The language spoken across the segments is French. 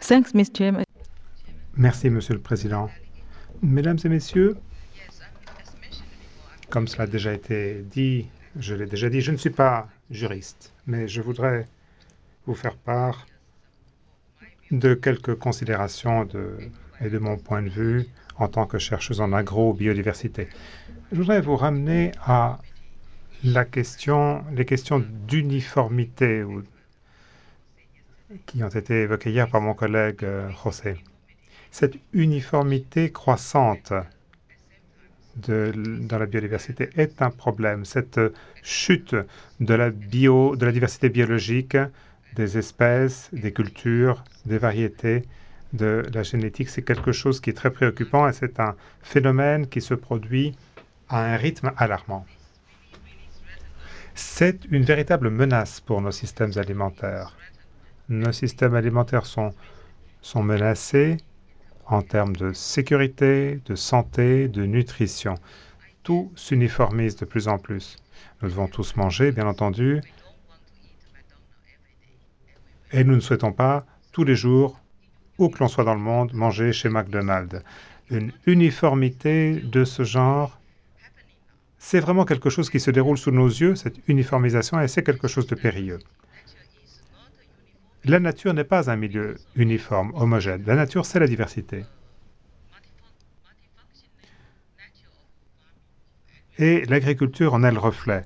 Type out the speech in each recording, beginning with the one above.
Thanks, Ms. Chairman. Merci, Monsieur le Président. Mesdames et Messieurs, comme cela a déjà été dit, je l'ai déjà dit, je ne suis pas juriste, mais je voudrais vous faire part de quelques considérations et de mon point de vue en tant que chercheuse en agro-biodiversité. Je voudrais vous ramener à les questions d'uniformité qui ont été évoquées hier par mon collègue José. Cette uniformité croissante dans la biodiversité est un problème. Cette chute de la diversité biologique des espèces, des cultures, des variétés, de la génétique, c'est quelque chose qui est très préoccupant et c'est un phénomène qui se produit à un rythme alarmant. C'est une véritable menace pour nos systèmes alimentaires. Nos systèmes alimentaires sont menacés en termes de sécurité, de santé, de nutrition. Tout s'uniformise de plus en plus. Nous devons tous manger, bien entendu, et nous ne souhaitons pas, tous les jours, où que l'on soit dans le monde, manger chez McDonald's. Une uniformité de ce genre, c'est vraiment quelque chose qui se déroule sous nos yeux, cette uniformisation, et c'est quelque chose de périlleux. La nature n'est pas un milieu uniforme, homogène. La nature, c'est la diversité. Et l'agriculture en est le reflet.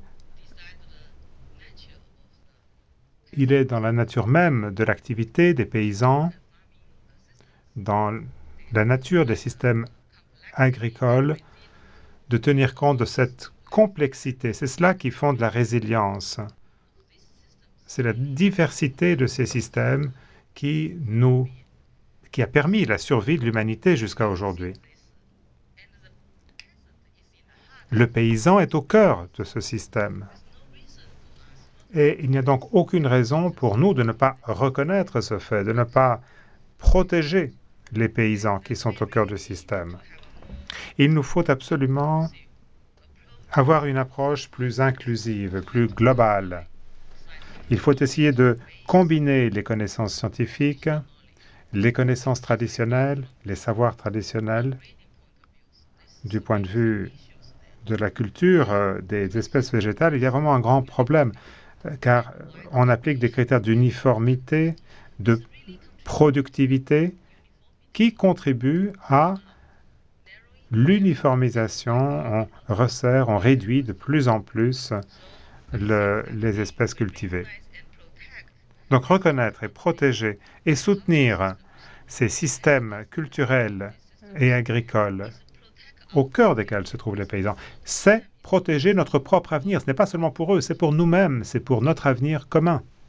Il est dans la nature même de l'activité des paysans, dans la nature des systèmes agricoles, de tenir compte de cette complexité. C'est cela qui fonde la résilience. C'est la diversité de ces systèmes qui a permis la survie de l'humanité jusqu'à aujourd'hui. Le paysan est au cœur de ce système. Et il n'y a donc aucune raison pour nous de ne pas reconnaître ce fait, de ne pas protéger les paysans qui sont au cœur du système. Il nous faut absolument avoir une approche plus inclusive, plus globale. Il faut essayer de combiner les connaissances scientifiques, les connaissances traditionnelles, les savoirs traditionnels, du point de vue de la culture des espèces végétales. Il y a vraiment un grand problème, car on applique des critères d'uniformité, de productivité, qui contribuent à l'uniformisation. On resserre, on réduit de plus en plus les espèces cultivées. Donc reconnaître et protéger et soutenir ces systèmes culturels et agricoles au cœur desquels se trouvent les paysans, c'est protéger notre propre avenir. Ce n'est pas seulement pour eux, c'est pour nous-mêmes, c'est pour notre avenir commun.